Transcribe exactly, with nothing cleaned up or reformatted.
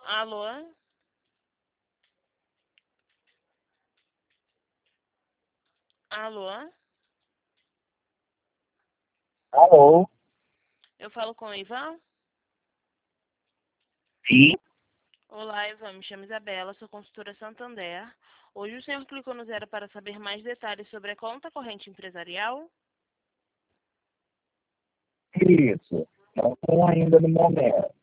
Alô? Alô? Alô? Eu falo com o Ivan? Sim. Olá, Ivan. Me chamo Isabela, sou consultora Santander. Hoje o senhor clicou no zero para saber mais detalhes sobre a conta corrente empresarial? Isso. Não estou ainda no momento.